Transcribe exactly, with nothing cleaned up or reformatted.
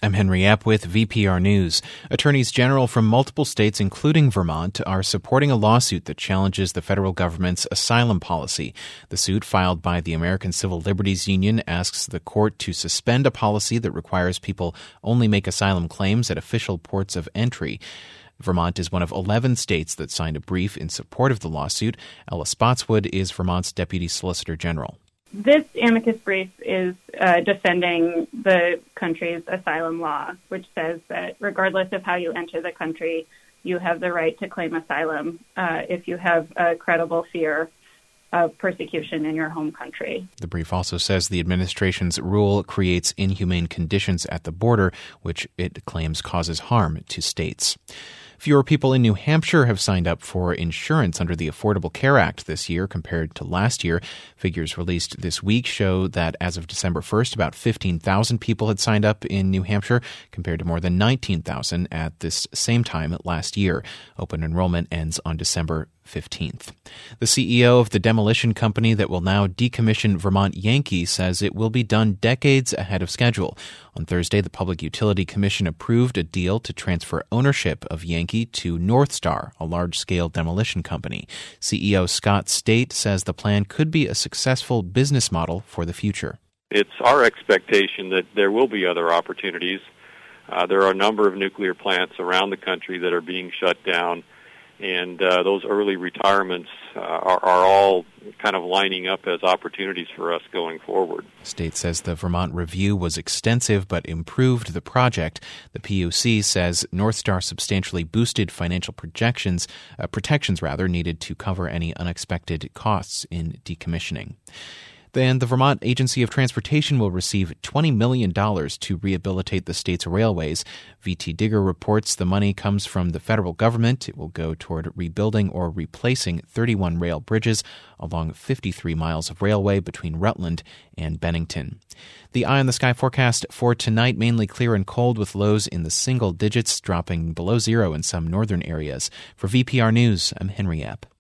I'm Henry Epp with V P R News. Attorneys general from multiple states, including Vermont, are supporting a lawsuit that challenges the federal government's asylum policy. The suit, filed by the American Civil Liberties Union, asks the court to suspend a policy that requires people only make asylum claims at official ports of entry. Vermont is one of eleven states that signed a brief in support of the lawsuit. Ella Spotswood is Vermont's Deputy Solicitor General. This amicus brief is uh, defending the country's asylum law, which says that regardless of how you enter the country, you have the right to claim asylum uh, if you have a credible fear of persecution in your home country. The brief also says the administration's rule creates inhumane conditions at the border, which it claims causes harm to states. Fewer people in New Hampshire have signed up for insurance under the Affordable Care Act this year compared to last year. Figures released this week show that as of December first, about fifteen thousand people had signed up in New Hampshire compared to more than nineteen thousand at this same time last year. Open enrollment ends on December fifteenth. The C E O of the demolition company that will now decommission Vermont Yankee says it will be done decades ahead of schedule. On Thursday, the Public Utility Commission approved a deal to transfer ownership of Yankee to North Star, a large-scale demolition company. C E O Scott State says the plan could be a successful business model for the future. It's our expectation that there will be other opportunities. Uh, there are a number of nuclear plants around the country that are being shut down. And uh, those early retirements uh, are, are all kind of lining up as opportunities for us going forward. State says the Vermont review was extensive but improved the project. The P U C says North Star substantially boosted financial projections, uh, protections rather, needed to cover any unexpected costs in decommissioning. Then the Vermont Agency of Transportation will receive twenty million dollars to rehabilitate the state's railways. V T Digger reports the money comes from the federal government. It will go toward rebuilding or replacing thirty-one rail bridges along fifty-three miles of railway between Rutland and Bennington. The Eye on the Sky forecast for tonight, mainly clear and cold with lows in the single digits, dropping below zero in some northern areas. For V P R News, I'm Henry Epp.